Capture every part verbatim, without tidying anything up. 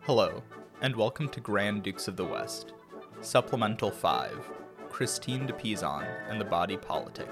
Hello, and welcome to Grand Dukes of the West, Supplemental five, Christine de Pizan and the Body Politic.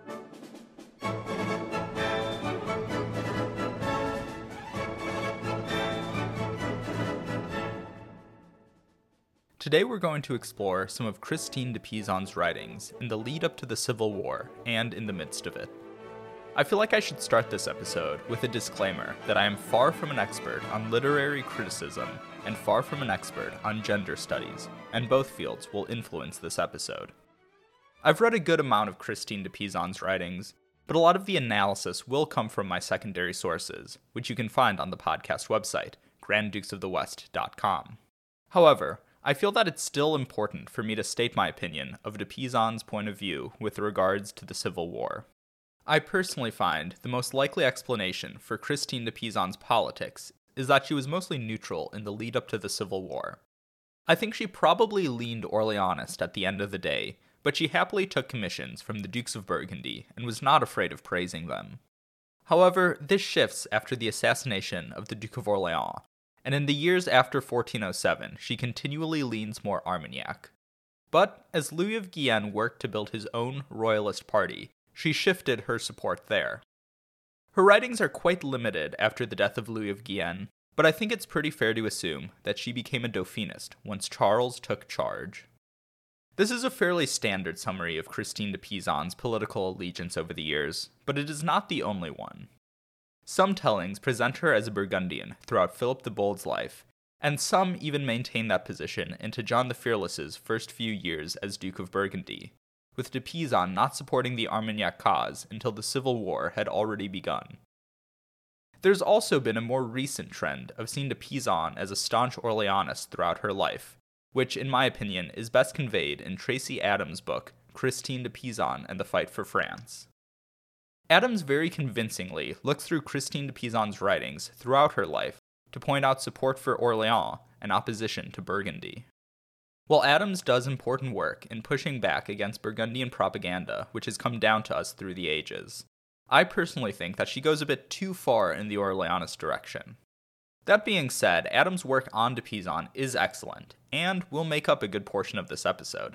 Today we're going to explore some of Christine de Pizan's writings in the lead up to the Civil War and in the midst of it. I feel like I should start this episode with a disclaimer that I am far from an expert on literary criticism and far from an expert on gender studies, and both fields will influence this episode. I've read a good amount of Christine de Pizan's writings, but a lot of the analysis will come from my secondary sources, which you can find on the podcast website, grand dukes of the west dot com. However, I feel that it's still important for me to state my opinion of de Pizan's point of view with regards to the Civil War. I personally find the most likely explanation for Christine de Pizan's politics is that she was mostly neutral in the lead up to the Civil War. I think she probably leaned Orleanist at the end of the day, but she happily took commissions from the Dukes of Burgundy and was not afraid of praising them. However, this shifts after the assassination of the Duke of Orleans, and in the years after fourteen oh seven, she continually leans more Armagnac. But as Louis of Guienne worked to build his own royalist party, she shifted her support there. Her writings are quite limited after the death of Louis of Guienne, but I think it's pretty fair to assume that she became a Dauphinist once Charles took charge. This is a fairly standard summary of Christine de Pizan's political allegiance over the years, but it is not the only one. Some tellings present her as a Burgundian throughout Philip the Bold's life, and some even maintain that position into John the Fearless's first few years as Duke of Burgundy, with de Pizan not supporting the Armagnac cause until the Civil War had already begun. There's also been a more recent trend of seeing de Pizan as a staunch Orleanist throughout her life, which, in my opinion, is best conveyed in Tracy Adams' book, Christine de Pizan and the Fight for France. Adams very convincingly looks through Christine de Pizan's writings throughout her life to point out support for Orleans and opposition to Burgundy. While Adams does important work in pushing back against Burgundian propaganda, which has come down to us through the ages, I personally think that she goes a bit too far in the Orleanist direction. That being said, Adams' work on de Pizan is excellent, and will make up a good portion of this episode.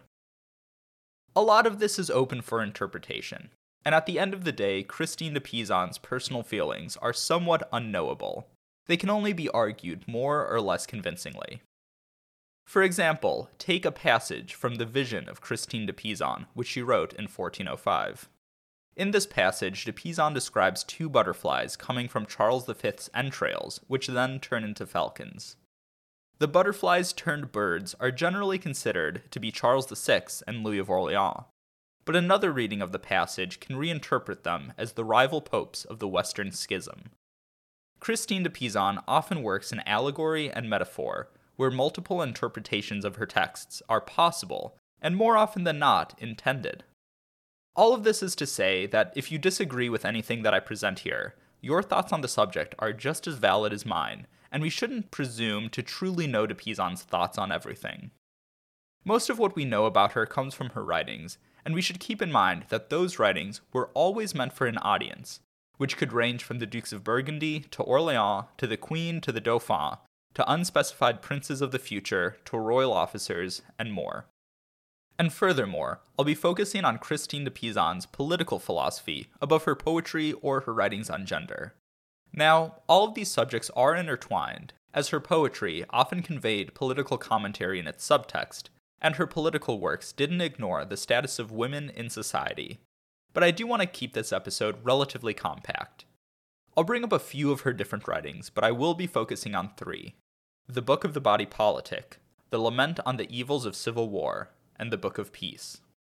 A lot of this is open for interpretation, and at the end of the day, Christine de Pizan's personal feelings are somewhat unknowable. They can only be argued more or less convincingly. For example, take a passage from the Vision of Christine de Pizan, which she wrote in fourteen oh five. In this passage, de Pizan describes two butterflies coming from Charles the Fifth's entrails, which then turn into falcons. The butterflies turned birds are generally considered to be Charles the Sixth and Louis of Orleans, but another reading of the passage can reinterpret them as the rival popes of the Western Schism. Christine de Pizan often works in allegory and metaphor, where multiple interpretations of her texts are possible, and more often than not, intended. All of this is to say that if you disagree with anything that I present here, your thoughts on the subject are just as valid as mine, and we shouldn't presume to truly know de Pizan's thoughts on everything. Most of what we know about her comes from her writings, and we should keep in mind that those writings were always meant for an audience, which could range from the Dukes of Burgundy to Orleans to the Queen to the Dauphin, to unspecified princes of the future, to royal officers, and more. And furthermore, I'll be focusing on Christine de Pizan's political philosophy above her poetry or her writings on gender. Now, all of these subjects are intertwined, as her poetry often conveyed political commentary in its subtext, and her political works didn't ignore the status of women in society. But I do want to keep this episode relatively compact. I'll bring up a few of her different writings, but I will be focusing on three. The Book of the Body Politic, The Lament on the Evils of Civil War, and The Book of Peace.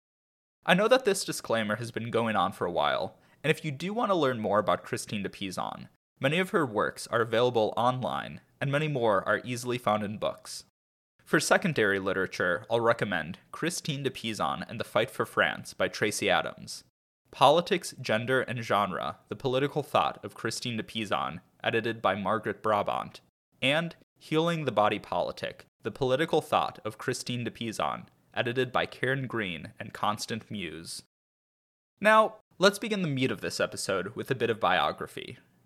I know that this disclaimer has been going on for a while, and if you do want to learn more about Christine de Pizan, many of her works are available online, and many more are easily found in books. For secondary literature, I'll recommend Christine de Pizan and the Fight for France by Tracy Adams, Politics, Gender, and Genre, The Political Thought of Christine de Pizan, edited by Margaret Brabant, and Healing the Body Politic, The Political Thought of Christine de Pizan, edited by Karen Green and Constant Muse. Now, let's begin the meat of this episode with a bit of biography.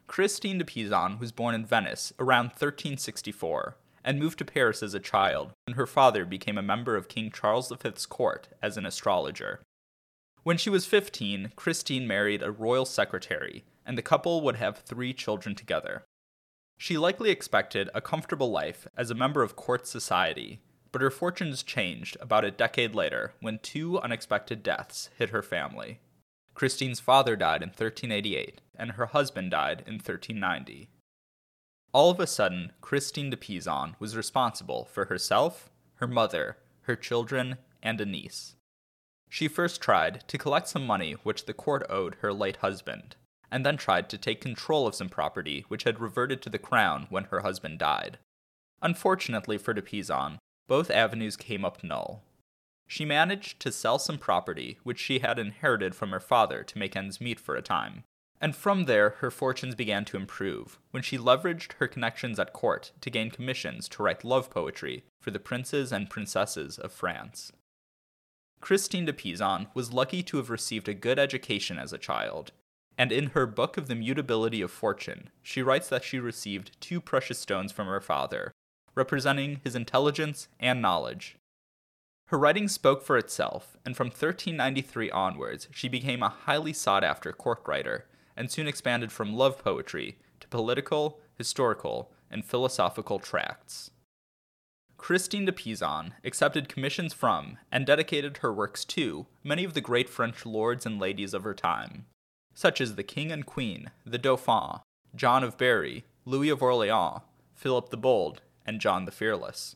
Christine de Pizan was born in Venice around thirteen sixty-four and moved to Paris as a child when her father became a member of King Charles the Fifth's court as an astrologer. When she was fifteen, Christine married a royal secretary, and the couple would have three children together. She likely expected a comfortable life as a member of court society, but her fortunes changed about a decade later when two unexpected deaths hit her family. Christine's father died in thirteen eighty-eight, and her husband died in thirteen ninety. All of a sudden, Christine de Pizan was responsible for herself, her mother, her children, and a niece. She first tried to collect some money which the court owed her late husband, and then tried to take control of some property which had reverted to the crown when her husband died. Unfortunately for de Pizan, both avenues came up null. She managed to sell some property which she had inherited from her father to make ends meet for a time, and from there her fortunes began to improve when she leveraged her connections at court to gain commissions to write love poetry for the princes and princesses of France. Christine de Pizan was lucky to have received a good education as a child, and in her Book of the Mutability of Fortune, she writes that she received two precious stones from her father, representing his intelligence and knowledge. Her writing spoke for itself, and from thirteen ninety-three onwards, she became a highly sought-after court writer, and soon expanded from love poetry to political, historical, and philosophical tracts. Christine de Pizan accepted commissions from, and dedicated her works to, many of the great French lords and ladies of her time, such as the King and Queen, the Dauphin, John of Berry, Louis of Orleans, Philip the Bold, and John the Fearless.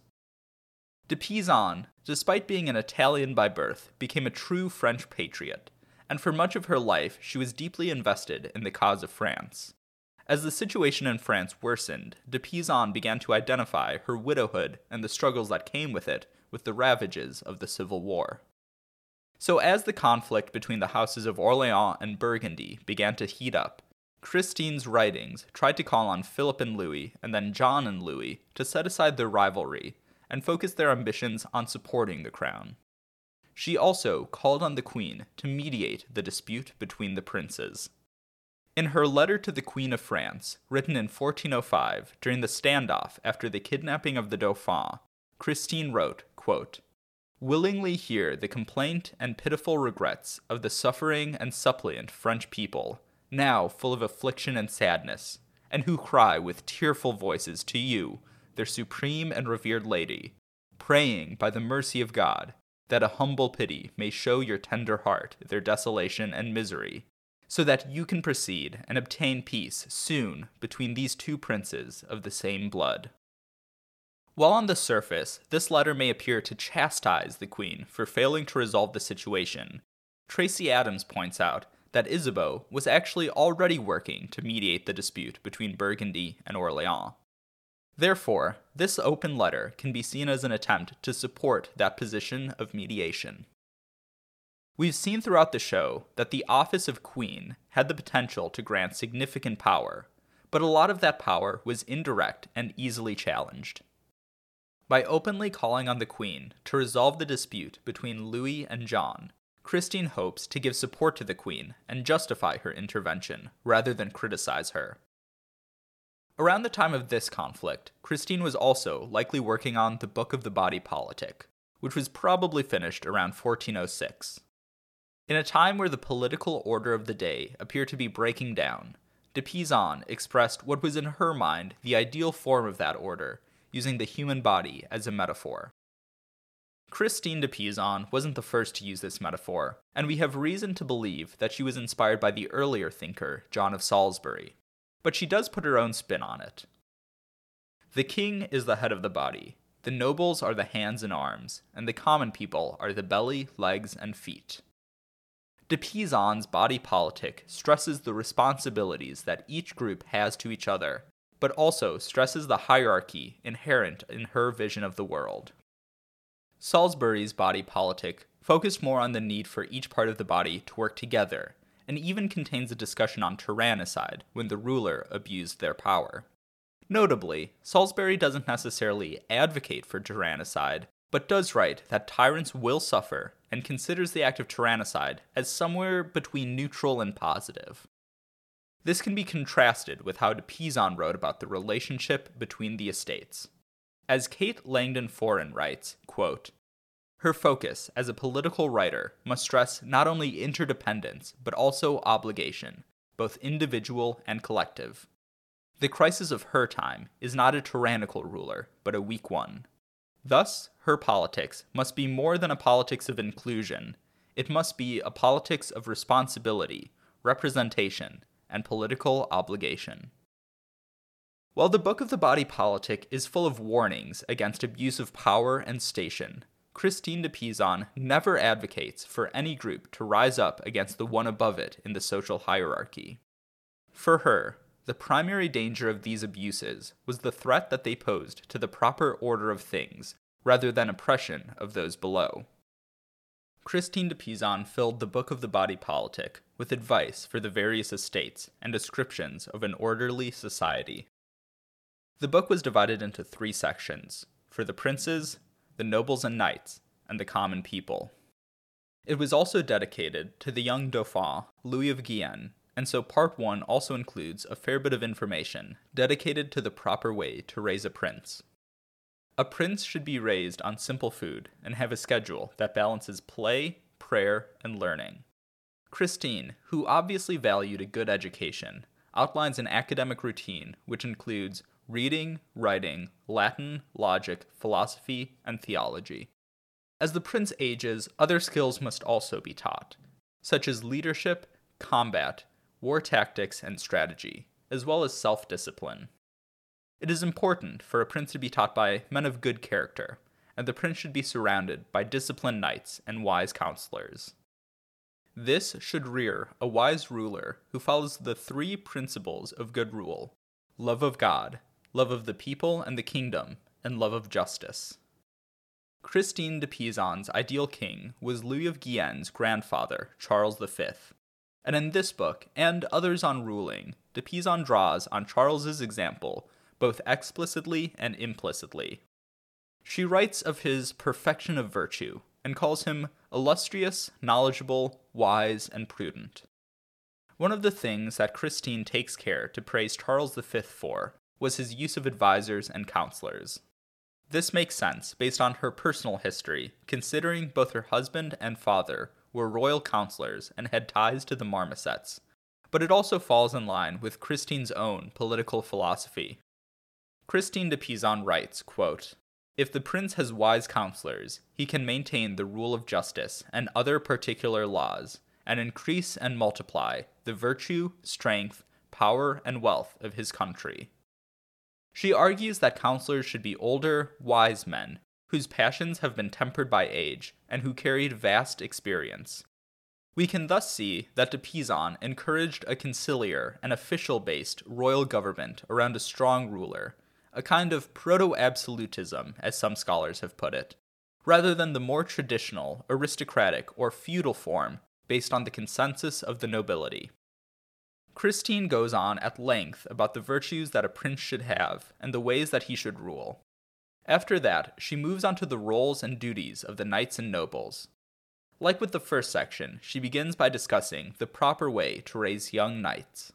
De Pizan, despite being an Italian by birth, became a true French patriot, and for much of her life she was deeply invested in the cause of France. As the situation in France worsened, de Pizan began to identify her widowhood and the struggles that came with it with the ravages of the Civil War. So as the conflict between the houses of Orleans and Burgundy began to heat up, Christine's writings tried to call on Philip and Louis, and then John and Louis, to set aside their rivalry and focus their ambitions on supporting the crown. She also called on the Queen to mediate the dispute between the princes. In her letter to the Queen of France, written in fourteen oh five during the standoff after the kidnapping of the Dauphin, Christine wrote, quote, "Willingly hear the complaint and pitiful regrets of the suffering and suppliant French people, now full of affliction and sadness, and who cry with tearful voices to you, their supreme and revered lady, praying by the mercy of God, that a humble pity may show your tender heart their desolation and misery, so that you can proceed and obtain peace soon between these two princes of the same blood." While on the surface, this letter may appear to chastise the Queen for failing to resolve the situation, Tracy Adams points out that Isabeau was actually already working to mediate the dispute between Burgundy and Orleans. Therefore, this open letter can be seen as an attempt to support that position of mediation. We've seen throughout the show that the office of Queen had the potential to grant significant power, but a lot of that power was indirect and easily challenged. By openly calling on the Queen to resolve the dispute between Louis and John, Christine hopes to give support to the Queen and justify her intervention, rather than criticize her. Around the time of this conflict, Christine was also likely working on the Book of the Body Politic, which was probably finished around fourteen oh six. In a time where the political order of the day appeared to be breaking down, de Pizan expressed what was in her mind the ideal form of that order, using the human body as a metaphor. Christine de Pizan wasn't the first to use this metaphor, and we have reason to believe that she was inspired by the earlier thinker, John of Salisbury. But she does put her own spin on it. The king is the head of the body, the nobles are the hands and arms, and the common people are the belly, legs, and feet. De Pizan's body politic stresses the responsibilities that each group has to each other, but also stresses the hierarchy inherent in her vision of the world. Salisbury's body politic focused more on the need for each part of the body to work together, and even contains a discussion on tyrannicide when the ruler abused their power. Notably, Salisbury doesn't necessarily advocate for tyrannicide, but does write that tyrants will suffer and considers the act of tyrannicide as somewhere between neutral and positive. This can be contrasted with how de Pizan wrote about the relationship between the estates. As Kate Langdon Foran writes, quote, "Her focus as a political writer must stress not only interdependence, but also obligation, both individual and collective. The crisis of her time is not a tyrannical ruler, but a weak one. Thus, her politics must be more than a politics of inclusion. It must be a politics of responsibility, representation, and political obligation." While the Book of the Body Politic is full of warnings against abuse of power and station, Christine de Pizan never advocates for any group to rise up against the one above it in the social hierarchy. For her, the primary danger of these abuses was the threat that they posed to the proper order of things, rather than oppression of those below. Christine de Pizan filled the Book of the Body Politic with advice for the various estates and descriptions of an orderly society. The book was divided into three sections, for the princes, the nobles and knights, and the common people. It was also dedicated to the young Dauphin, Louis of Guienne, and so part one also includes a fair bit of information dedicated to the proper way to raise a prince. A prince should be raised on simple food and have a schedule that balances play, prayer, and learning. Christine, who obviously valued a good education, outlines an academic routine which includes reading, writing, Latin, logic, philosophy, and theology. As the prince ages, other skills must also be taught, such as leadership, combat, war tactics, and strategy, as well as self-discipline. It is important for a prince to be taught by men of good character, and the prince should be surrounded by disciplined knights and wise counselors. This should rear a wise ruler who follows the three principles of good rule: love of God, love of the people and the kingdom, and love of justice. Christine de Pizan's ideal king was Louis of Guienne's grandfather, Charles the Fifth, and in this book, and others on ruling, de Pizan draws on Charles's example, both explicitly and implicitly. She writes of his perfection of virtue, and calls him illustrious, knowledgeable, wise, and prudent. One of the things that Christine takes care to praise Charles the Fifth for was his use of advisors and counselors. This makes sense based on her personal history, considering both her husband and father were royal counselors and had ties to the marmosets, but it also falls in line with Christine's own political philosophy. Christine de Pizan writes, quote, "If the prince has wise counselors, he can maintain the rule of justice and other particular laws, and increase and multiply the virtue, strength, power, and wealth of his country." She argues that counselors should be older, wise men, whose passions have been tempered by age, and who carried vast experience. We can thus see that de Pizan encouraged a conciliar and official-based royal government around a strong ruler, a kind of proto-absolutism, as some scholars have put it, rather than the more traditional, aristocratic, or feudal form based on the consensus of the nobility. Christine goes on at length about the virtues that a prince should have and the ways that he should rule. After that, she moves on to the roles and duties of the knights and nobles. Like with the first section, she begins by discussing the proper way to raise young knights.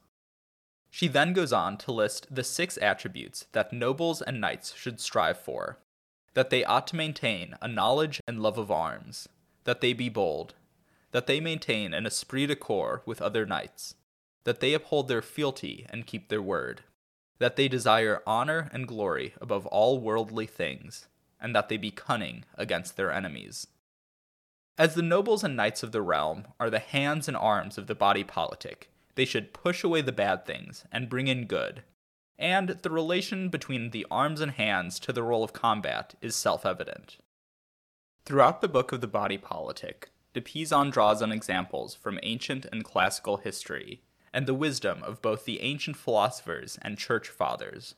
She then goes on to list the six attributes that nobles and knights should strive for: that they ought to maintain a knowledge and love of arms, that they be bold, that they maintain an esprit de corps with other knights, that they uphold their fealty and keep their word, that they desire honor and glory above all worldly things, and that they be cunning against their enemies. As the nobles and knights of the realm are the hands and arms of the body politic, they should push away the bad things and bring in good, and the relation between the arms and hands to the role of combat is self-evident. Throughout the Book of the Body Politic, de Pizan draws on examples from ancient and classical history, and the wisdom of both the ancient philosophers and church fathers.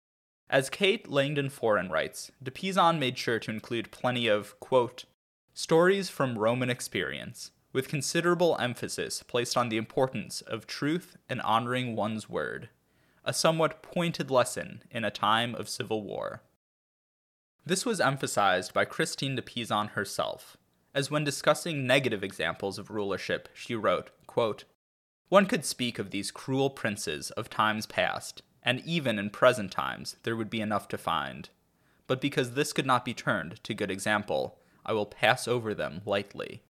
As Kate Langdon Foran writes, de Pizan made sure to include plenty of, quote, stories from Roman experience, with considerable emphasis placed on the importance of truth and honoring one's word, a somewhat pointed lesson in a time of civil war. This was emphasized by Christine de Pizan herself, as when discussing negative examples of rulership, she wrote, quote, One could speak of these cruel princes of times past, and even in present times there would be enough to find. But because this could not be turned to good example, I will pass over them lightly.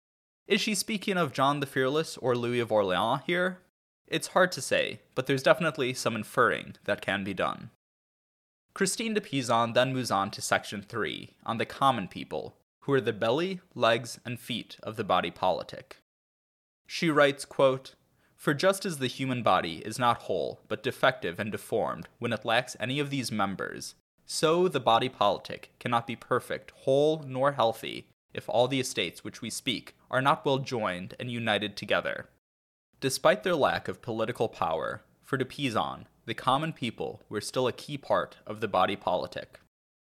Is she speaking of John the Fearless or Louis of Orleans here? It's hard to say, but there's definitely some inferring that can be done. Christine de Pizan then moves on to section three, on the common people, who are the belly, legs, and feet of the body politic. She writes, quote, "For just as the human body is not whole, but defective and deformed when it lacks any of these members, so the body politic cannot be perfect, whole, nor healthy, if all the estates which we speak are not well joined and united together." Despite their lack of political power, for de Pizan, the common people were still a key part of the body politic.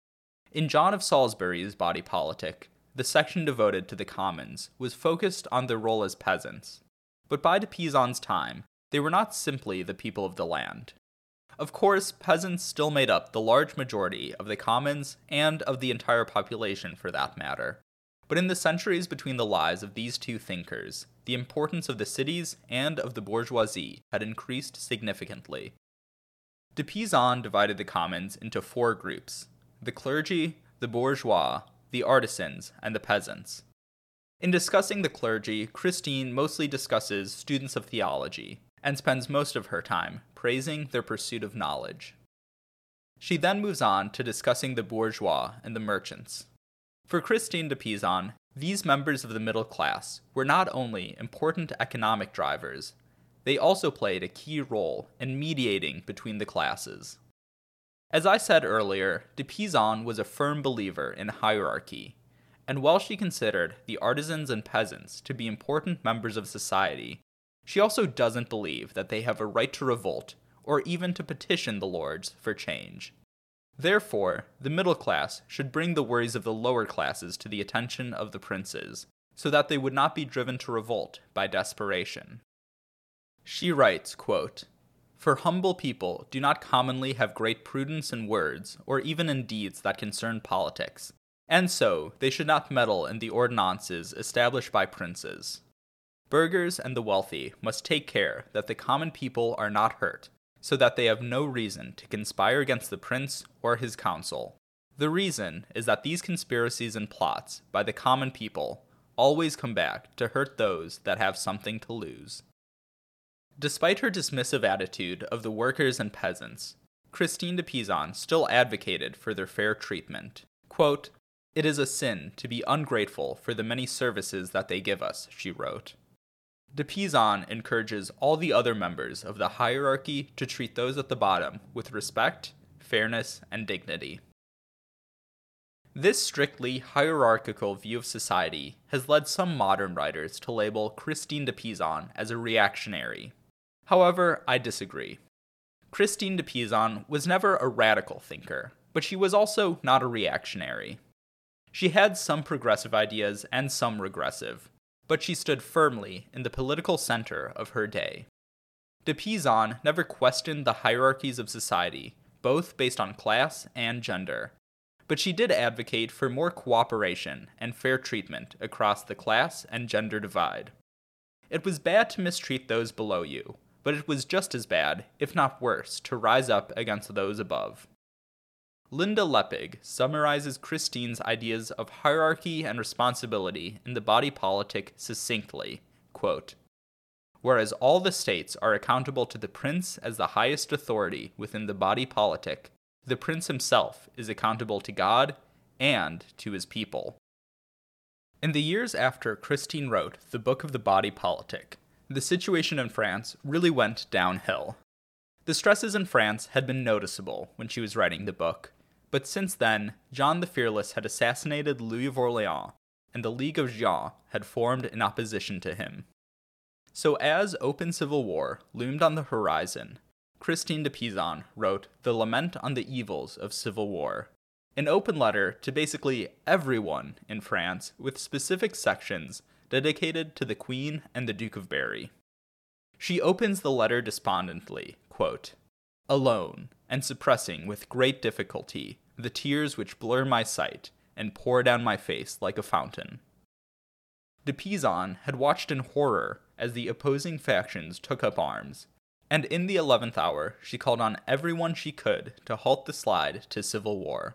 In John of Salisbury's body politic, the section devoted to the commons was focused on their role as peasants. But by de Pizan's time, they were not simply the people of the land. Of course, peasants still made up the large majority of the commons and of the entire population for that matter. But in the centuries between the lives of these two thinkers, the importance of the cities and of the bourgeoisie had increased significantly. De Pizan divided the commons into four groups: the clergy, the bourgeois, the artisans, and the peasants. In discussing the clergy, Christine mostly discusses students of theology, and spends most of her time praising their pursuit of knowledge. She then moves on to discussing the bourgeois and the merchants. For Christine de Pizan, these members of the middle class were not only important economic drivers, they also played a key role in mediating between the classes. As I said earlier, de Pizan was a firm believer in hierarchy, and while she considered the artisans and peasants to be important members of society, she also doesn't believe that they have a right to revolt or even to petition the lords for change. Therefore, the middle class should bring the worries of the lower classes to the attention of the princes, so that they would not be driven to revolt by desperation. She writes, quote, "For humble people do not commonly have great prudence in words, or even in deeds that concern politics, and so they should not meddle in the ordinances established by princes. Burghers and the wealthy must take care that the common people are not hurt, so that they have no reason to conspire against the prince or his council. The reason is that these conspiracies and plots by the common people always come back to hurt those that have something to lose." Despite her dismissive attitude of the workers and peasants, Christine de Pizan still advocated for their fair treatment. Quote, "It is a sin to be ungrateful for the many services that they give us," she wrote. De Pizan encourages all the other members of the hierarchy to treat those at the bottom with respect, fairness, and dignity. This strictly hierarchical view of society has led some modern writers to label Christine de Pizan as a reactionary. However, I disagree. Christine de Pizan was never a radical thinker, but she was also not a reactionary. She had some progressive ideas and some regressive, but she stood firmly in the political center of her day. De Pizan never questioned the hierarchies of society, both based on class and gender, but she did advocate for more cooperation and fair treatment across the class and gender divide. It was bad to mistreat those below you, but it was just as bad, if not worse, to rise up against those above. Linda Lepig summarizes Christine's ideas of hierarchy and responsibility in the body politic succinctly, quote, "Whereas all the states are accountable to the prince as the highest authority within the body politic, the prince himself is accountable to God and to his people." In the years after Christine wrote the Book of the Body Politic, the situation in France really went downhill. The stresses in France had been noticeable when she was writing the book, but since then, John the Fearless had assassinated Louis of Orleans, and the League of Jean had formed in opposition to him. So as open civil war loomed on the horizon, Christine de Pizan wrote The Lament on the Evils of Civil War, an open letter to basically everyone in France with specific sections dedicated to the Queen and the Duke of Berry. She opens the letter despondently, quote, "Alone, and suppressing with great difficulty the tears which blur my sight and pour down my face like a fountain." De Pizan had watched in horror as the opposing factions took up arms, and in the eleventh hour she called on everyone she could to halt the slide to civil war.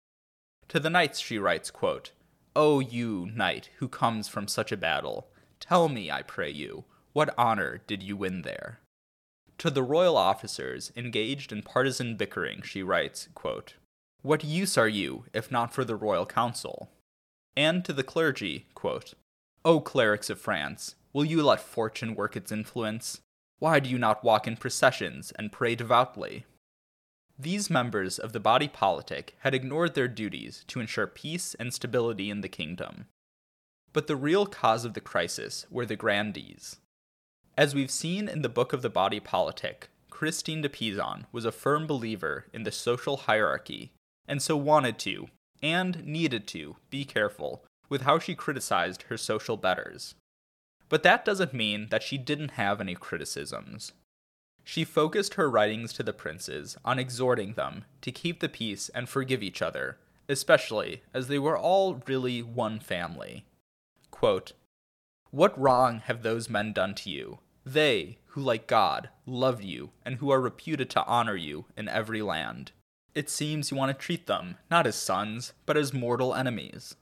To the knights she writes, quote, "O you, knight, who comes from such a battle, tell me, I pray you, what honor did you win there?" To the royal officers engaged in partisan bickering she writes, quote, "What use are you, if not for the royal council?" And to the clergy, quote, "O clerics of France, will you let fortune work its influence? Why do you not walk in processions and pray devoutly?" These members of the body politic had ignored their duties to ensure peace and stability in the kingdom. But the real cause of the crisis were the grandees. As we've seen in the Book of the Body Politic, Christine de Pizan was a firm believer in the social hierarchy, and so wanted to, and needed to, be careful with how she criticized her social betters. But that doesn't mean that she didn't have any criticisms. She focused her writings to the princes on exhorting them to keep the peace and forgive each other, especially as they were all really one family. Quote, "What wrong have those men done to you? They, who like God, love you, and who are reputed to honor you in every land. It seems you want to treat them, not as sons, but as mortal enemies."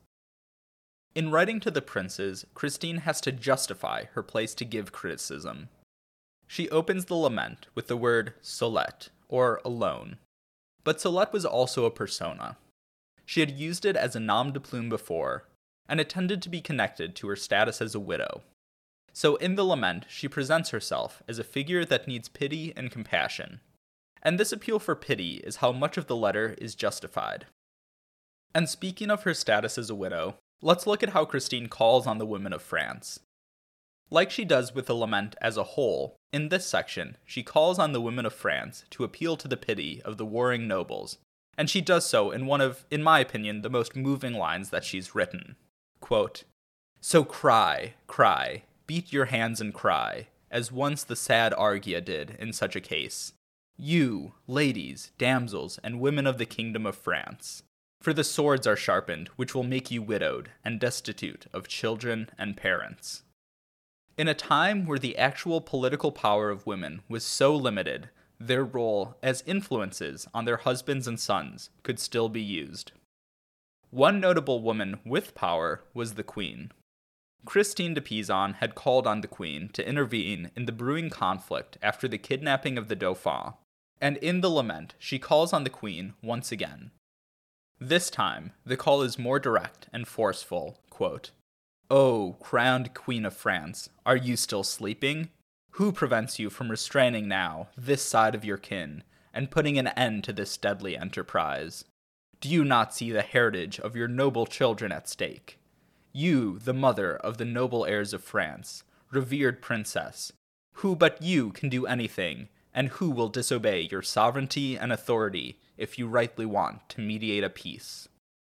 In writing to the princes, Christine has to justify her place to give criticism. She opens the lament with the word solette, or alone. But solette was also a persona. She had used it as a nom de plume before, and it tended to be connected to her status as a widow. So in the lament, she presents herself as a figure that needs pity and compassion. And this appeal for pity is how much of the letter is justified. And speaking of her status as a widow, let's look at how Christine calls on the women of France. Like she does with the lament as a whole, in this section, she calls on the women of France to appeal to the pity of the warring nobles, and she does so in one of, in my opinion, the most moving lines that she's written. Quote, "So cry, cry, beat your hands and cry, as once the sad Argia did in such a case. You, ladies, damsels, and women of the kingdom of France, for the swords are sharpened which will make you widowed and destitute of children and parents." In a time where the actual political power of women was so limited, their role as influences on their husbands and sons could still be used. One notable woman with power was the Queen. Christine de Pizan had called on the Queen to intervene in the brewing conflict after the kidnapping of the Dauphin, and in the lament she calls on the Queen once again. This time, the call is more direct and forceful, quote, "O, crowned Queen of France, are you still sleeping? Who prevents you from restraining now this side of your kin, and putting an end to this deadly enterprise? Do you not see the heritage of your noble children at stake? You, the mother of the noble heirs of France, revered princess, who but you can do anything, and who will disobey your sovereignty and authority if you rightly want to mediate a peace?"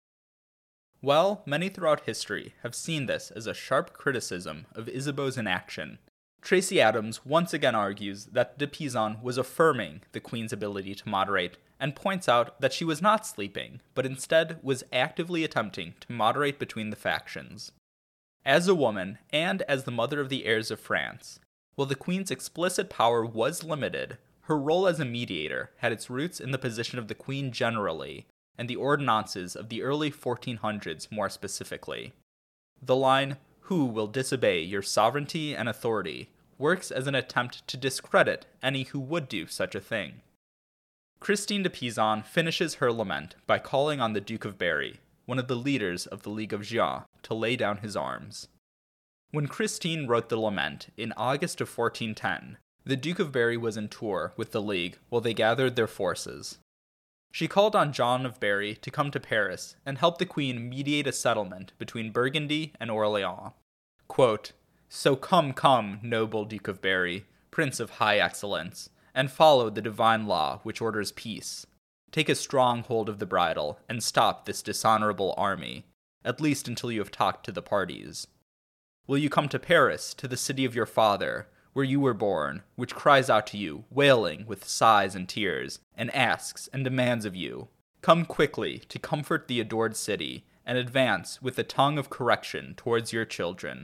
Well, many throughout history have seen this as a sharp criticism of Isabeau's inaction. Tracy Adams once again argues that de Pizan was affirming the Queen's ability to moderate, and points out that she was not sleeping, but instead was actively attempting to moderate between the factions. As a woman, and as the mother of the heirs of France, while the Queen's explicit power was limited, her role as a mediator had its roots in the position of the Queen generally, and the ordinances of the early fourteen hundreds more specifically. The line, "Who will disobey your sovereignty and authority?" works as an attempt to discredit any who would do such a thing. Christine de Pizan finishes her lament by calling on the Duke of Berry, one of the leaders of the League of Jean, to lay down his arms. When Christine wrote the lament in August of fourteen ten, the Duke of Berry was in Tours with the League while they gathered their forces. She called on John of Berry to come to Paris and help the Queen mediate a settlement between Burgundy and Orleans. Quote, "So come, come, noble Duke of Berry, Prince of high excellence, and follow the divine law which orders peace. Take a strong hold of the bridle, and stop this dishonorable army, at least until you have talked to the parties. Will you come to Paris, to the city of your father, where you were born, which cries out to you, wailing with sighs and tears, and asks and demands of you, come quickly to comfort the adored city, and advance with the tongue of correction towards your children.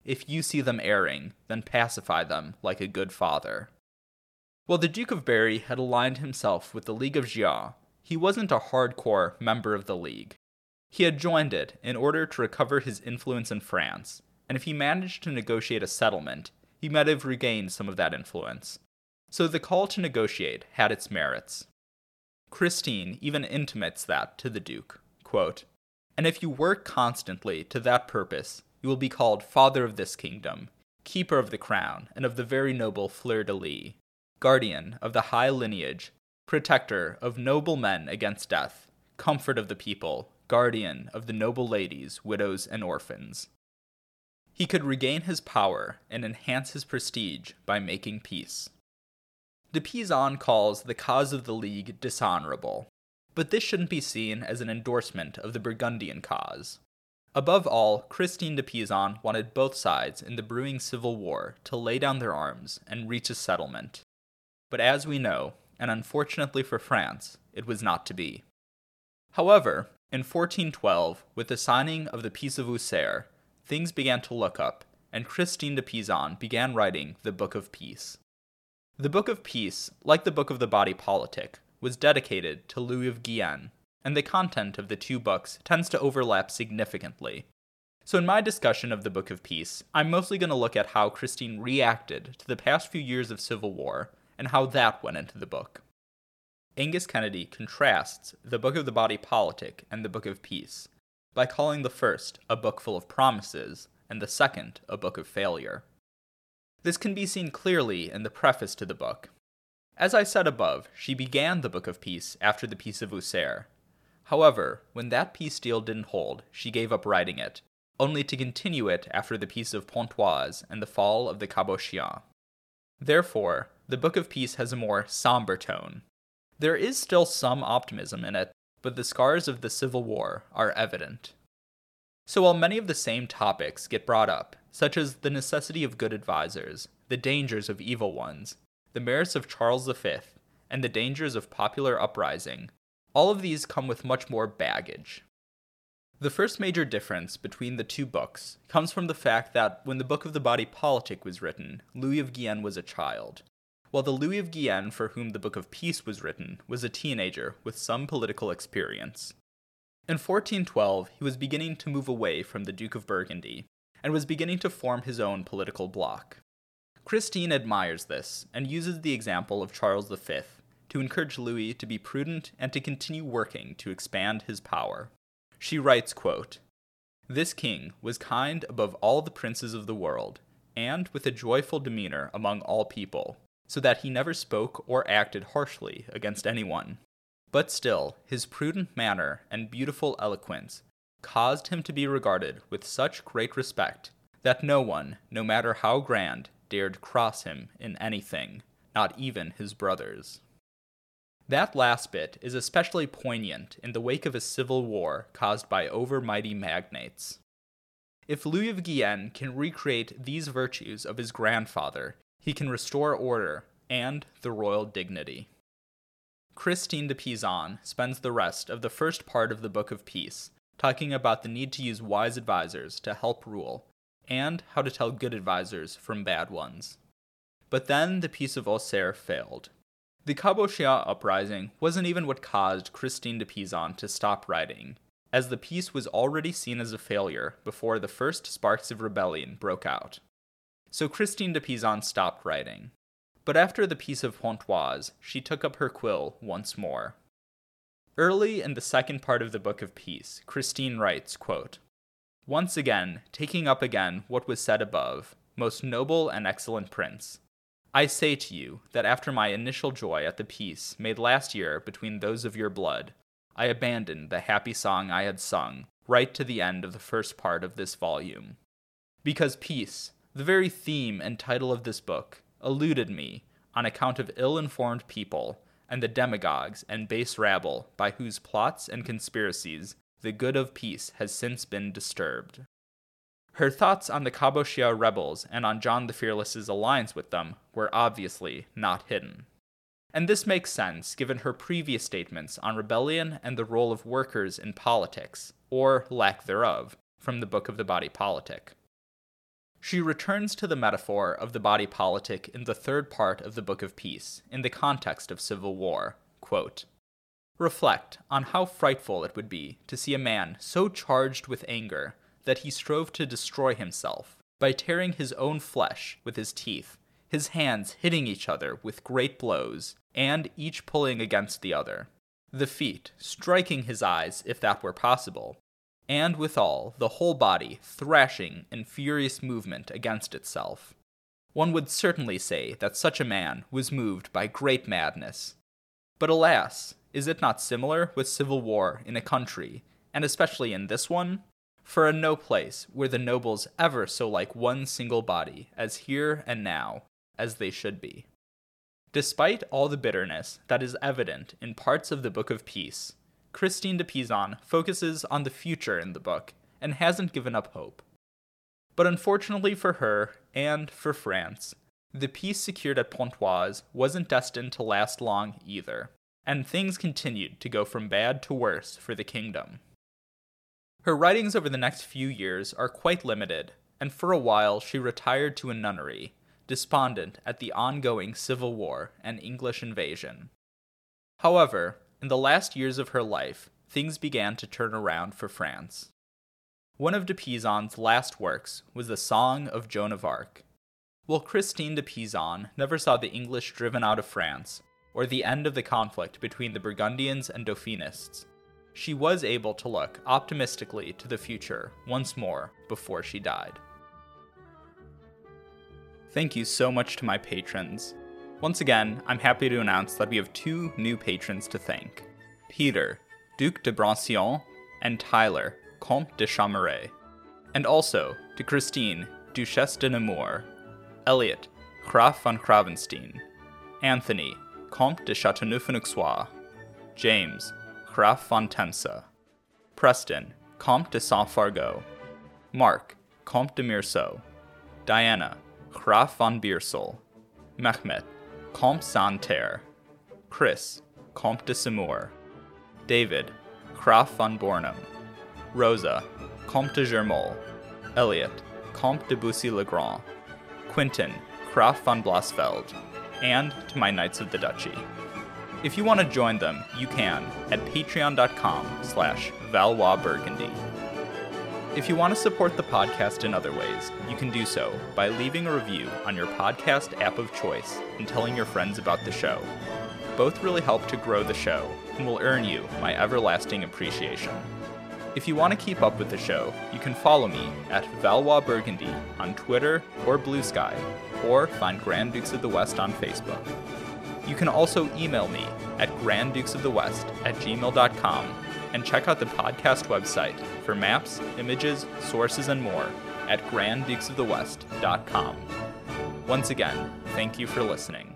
If you see them erring, then pacify them like a good father. While the Duke of Berry had aligned himself with the League of Giaux, he wasn't a hardcore member of the League. He had joined it in order to recover his influence in France, and if he managed to negotiate a settlement, he might have regained some of that influence. So the call to negotiate had its merits. Christine even intimates that to the Duke, quote, "And if you work constantly to that purpose, you will be called Father of this kingdom, Keeper of the crown and of the very noble fleur-de-lis, Guardian of the high lineage, Protector of noble men against death, Comfort of the people, Guardian of the noble ladies, widows, and orphans." He could regain his power and enhance his prestige by making peace. De Pizan calls the cause of the League dishonorable, but this shouldn't be seen as an endorsement of the Burgundian cause. Above all, Christine de Pizan wanted both sides in the brewing civil war to lay down their arms and reach a settlement. But as we know, and unfortunately for France, it was not to be. However, in fourteen twelve, with the signing of the Peace of Auxerre, things began to look up, and Christine de Pizan began writing the Book of Peace. The Book of Peace, like the Book of the Body Politic, was dedicated to Louis of Guyenne, and the content of the two books tends to overlap significantly. So in my discussion of the Book of Peace, I'm mostly going to look at how Christine reacted to the past few years of civil war, and how that went into the book. Angus Kennedy contrasts the Book of the Body Politic and the Book of Peace by calling the first a book full of promises, and the second a book of failure. This can be seen clearly in the preface to the book. As I said above, she began the Book of Peace after the Peace of Auxerre. However, when that peace deal didn't hold, she gave up writing it, only to continue it after the Peace of Pontoise and the fall of the Cabotians. Therefore, the Book of Peace has a more somber tone. There is still some optimism in it, but the scars of the Civil War are evident. So while many of the same topics get brought up, such as the necessity of good advisors, the dangers of evil ones, the merits of Charles the Fifth, and the dangers of popular uprising, all of these come with much more baggage. The first major difference between the two books comes from the fact that when the Book of the Body Politic was written, Louis of Guyenne was a child, while the Louis of Guyenne for whom the Book of Peace was written was a teenager with some political experience. In fourteen twelve, he was beginning to move away from the Duke of Burgundy, and was beginning to form his own political bloc. Christine admires this, and uses the example of Charles the Fifth to encourage Louis to be prudent and to continue working to expand his power. She writes, quote, "This king was kind above all the princes of the world, and with a joyful demeanor among all people, so that he never spoke or acted harshly against anyone. But still, his prudent manner and beautiful eloquence caused him to be regarded with such great respect that no one, no matter how grand, dared cross him in anything, not even his brothers." That last bit is especially poignant in the wake of a civil war caused by overmighty magnates. If Louis of Guyenne can recreate these virtues of his grandfather, he can restore order and the royal dignity. Christine de Pizan spends the rest of the first part of the Book of Peace talking about the need to use wise advisors to help rule, and how to tell good advisors from bad ones. But then the Peace of Auxerre failed. The Cabotian uprising wasn't even what caused Christine de Pizan to stop writing, as the peace was already seen as a failure before the first sparks of rebellion broke out. So Christine de Pizan stopped writing. But after the Peace of Pontoise, she took up her quill once more. Early in the second part of the Book of Peace, Christine writes, quote, "Once again, taking up again what was said above, most noble and excellent prince, I say to you that after my initial joy at the peace made last year between those of your blood, I abandoned the happy song I had sung right to the end of the first part of this volume. Because peace, the very theme and title of this book, eluded me on account of ill-informed people and the demagogues and base rabble by whose plots and conspiracies the good of peace has since been disturbed." Her thoughts on the Cabotian rebels and on John the Fearless's alliance with them were obviously not hidden. And this makes sense given her previous statements on rebellion and the role of workers in politics, or lack thereof, from the Book of the Body Politic. She returns to the metaphor of the body politic in the third part of the Book of Peace, in the context of civil war. Quote, "Reflect on how frightful it would be to see a man so charged with anger that he strove to destroy himself by tearing his own flesh with his teeth, his hands hitting each other with great blows, and each pulling against the other, the feet striking his eyes if that were possible, and withal the whole body thrashing in furious movement against itself. One would certainly say that such a man was moved by great madness. But alas, is it not similar with civil war in a country, and especially in this one? For in no place were the nobles ever so like one single body as here and now, as they should be." Despite all the bitterness that is evident in parts of the Book of Peace, Christine de Pizan focuses on the future in the book and hasn't given up hope. But unfortunately for her, and for France, the peace secured at Pontoise wasn't destined to last long either, and things continued to go from bad to worse for the kingdom. Her writings over the next few years are quite limited, and for a while she retired to a nunnery, despondent at the ongoing civil war and English invasion. However, in the last years of her life, things began to turn around for France. One of de Pizan's last works was the Song of Joan of Arc. While Christine de Pizan never saw the English driven out of France, or the end of the conflict between the Burgundians and Dauphinists, she was able to look optimistically to the future once more before she died. Thank you so much to my patrons. Once again, I'm happy to announce that we have two new patrons to thank: Peter, Duc de Brancion, and Tyler, Comte de Chamaret. And also to Christine, Duchesse de Nemours, Elliot, Graf von Kravenstein, Anthony, Comte de Chateauneuf-en-Auxois, James, Graf von Tensa, Preston, Comte de Saint-Fargeau, Mark, Comte de Mirceau, Diana, Graf von Beersel, Mehmet, Comte Santerre, Chris, Comte de Semur, David, Graf von Bornum, Rosa, Comte de Germol, Elliot, Comte de Bussy-le-Grand, Quintin, Graf von Blasfeld, and to my Knights of the Duchy. If you want to join them, you can at patreon.com slash Valois Burgundy. If you want to support the podcast in other ways, you can do so by leaving a review on your podcast app of choice and telling your friends about the show. Both really help to grow the show and will earn you my everlasting appreciation. If you want to keep up with the show, you can follow me at Valois Burgundy on Twitter or Blue Sky, or find Grand Dukes of the West on Facebook. You can also email me at granddukesofthewest at gmail dot com and check out the podcast website for maps, images, sources, and more at grand dukes of the west dot com. Once again, thank you for listening.